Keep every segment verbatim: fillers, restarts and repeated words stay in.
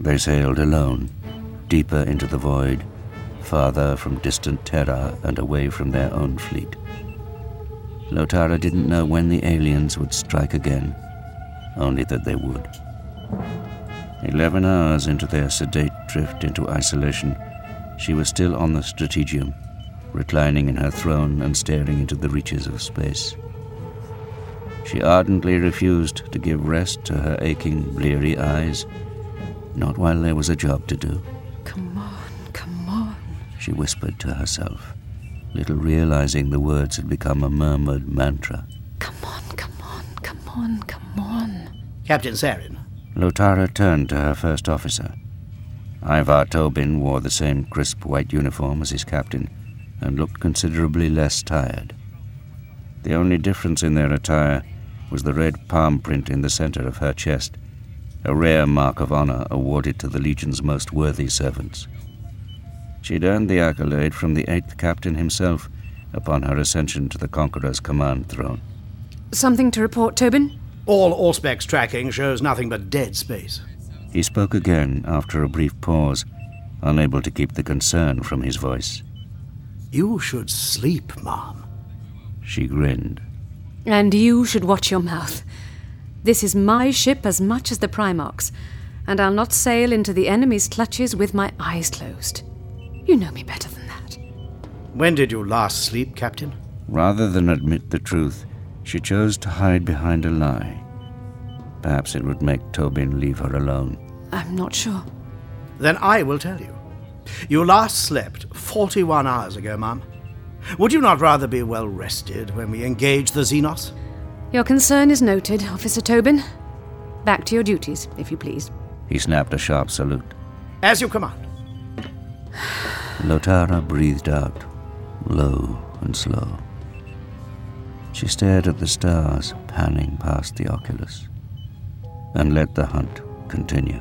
They sailed alone, deeper into the void, farther from distant Terra and away from their own fleet. Lotara didn't know when the aliens would strike again, only that they would. Eleven hours into their sedate drift into isolation, she was still on the Strategium, reclining in her throne and staring into the reaches of space. She ardently refused to give rest to her aching, bleary eyes, not while there was a job to do. Come on, come on, she whispered to herself, little realizing the words had become a murmured mantra. Come on, come on, come on, come on. Captain Sarin. Lotara turned to her first officer. Ivar Tobin wore the same crisp white uniform as his captain and looked considerably less tired. The only difference in their attire was the red palm print in the center of her chest, a rare mark of honor awarded to the Legion's most worthy servants. She'd earned the accolade from the eighth captain himself upon her ascension to the Conqueror's command throne. Something to report, Tobin? All Auspex tracking shows nothing but dead space. He spoke again after a brief pause, unable to keep the concern from his voice. You should sleep, Mom. She grinned. And you should watch your mouth. This is my ship as much as the Primarch's, and I'll not sail into the enemy's clutches with my eyes closed. You know me better than that. When did you last sleep, Captain? Rather than admit the truth, she chose to hide behind a lie. Perhaps it would make Tobin leave her alone. I'm not sure. Then I will tell you. You last slept forty-one hours ago, Ma'am. Would you not rather be well rested when we engage the Xenos? Your concern is noted, Officer Tobin. Back to your duties, if you please. He snapped a sharp salute. As you command. Lotara breathed out, low and slow. She stared at the stars panning past the oculus and let the hunt continue.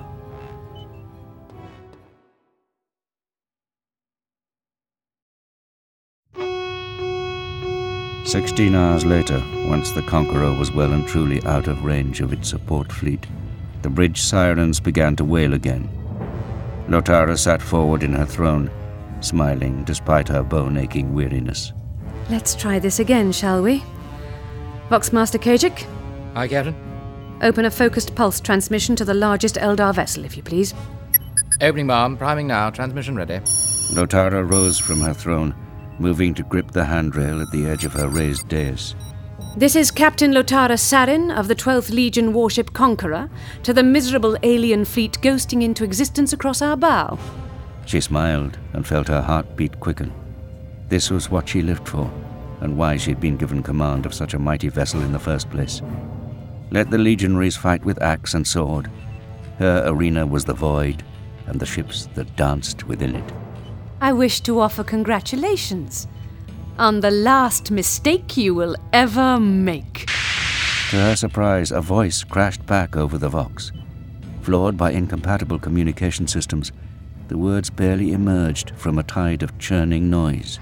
Sixteen hours later, once the Conqueror was well and truly out of range of its support fleet, the bridge sirens began to wail again. Lotara sat forward in her throne, smiling despite her bone-aching weariness. Let's try this again, shall we? Voxmaster Kajik? Aye, Captain. Open a focused pulse transmission to the largest Eldar vessel, if you please. Opening, Mom. Priming now. Transmission ready. Lotara rose from her throne, moving to grip the handrail at the edge of her raised dais. This is Captain Lotara Sarin of the twelfth Legion warship Conqueror to the miserable alien fleet ghosting into existence across our bow. She smiled and felt her heartbeat quicken. This was what she lived for, and why she'd been given command of such a mighty vessel in the first place. Let the legionaries fight with axe and sword. Her arena was the void, and the ships that danced within it. I wish to offer congratulations on the last mistake you will ever make. To her surprise, a voice crashed back over the Vox. Flawed by incompatible communication systems, the words barely emerged from a tide of churning noise.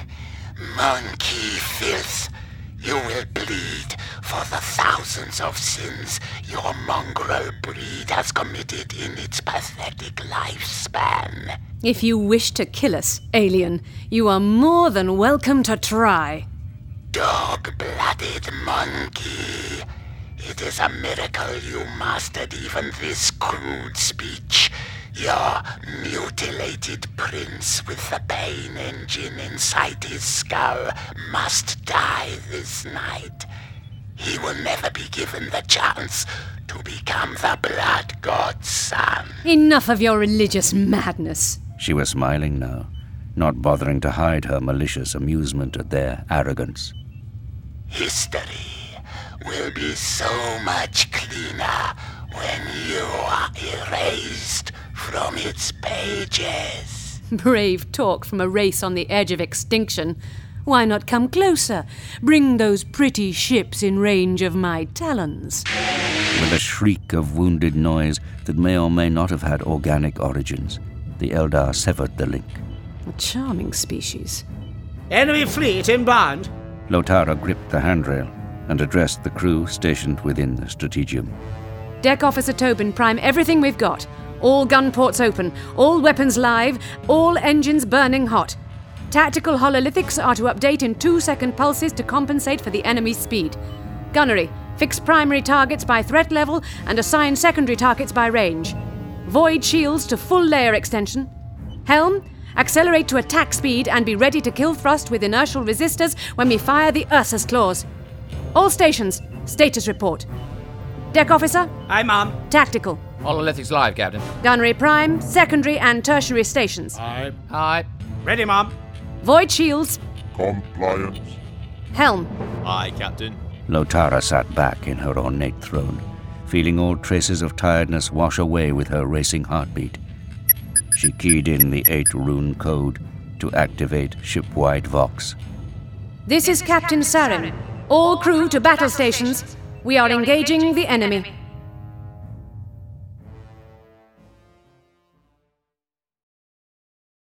Monkey filth, you will bleed for the thousands of sins your mongrel breed has committed in its pathetic lifespan. If you wish to kill us, alien, you are more than welcome to try. Dog-blooded monkey. It is a miracle you mastered even this crude speech. Your mutilated prince with the pain engine inside his skull must die this night. He will never be given the chance to become the blood god's son. Enough of your religious madness. She was smiling now, not bothering to hide her malicious amusement at their arrogance. History will be so much cleaner when you are erased from its pages. Brave talk from a race on the edge of extinction. Why not come closer? Bring those pretty ships in range of my talons. With a shriek of wounded noise that may or may not have had organic origins, the Eldar severed the link. A charming species. Enemy fleet inbound. Lotara gripped the handrail and addressed the crew stationed within the Strategium. Deck Officer Tobin, prime everything we've got. All gun ports open, all weapons live, all engines burning hot. Tactical hololithics are to update in two-second pulses to compensate for the enemy's speed. Gunnery, fix primary targets by threat level and assign secondary targets by range. Void shields to full layer extension. Helm, accelerate to attack speed and be ready to kill thrust with inertial resistors when we fire the Ursus claws. All stations, status report. Deck Officer? Aye, Ma'am. Tactical. Hololithics live, Captain. Gunnery prime, secondary and tertiary stations. Aye. Aye. Ready, Ma'am. Void shields. Compliance. Helm. Aye, Captain. Lotara sat back in her ornate throne, feeling all traces of tiredness wash away with her racing heartbeat. She keyed in the eight-rune code to activate ship-wide Vox. This is Captain Sarin. All crew to battle stations. We are engaging the enemy.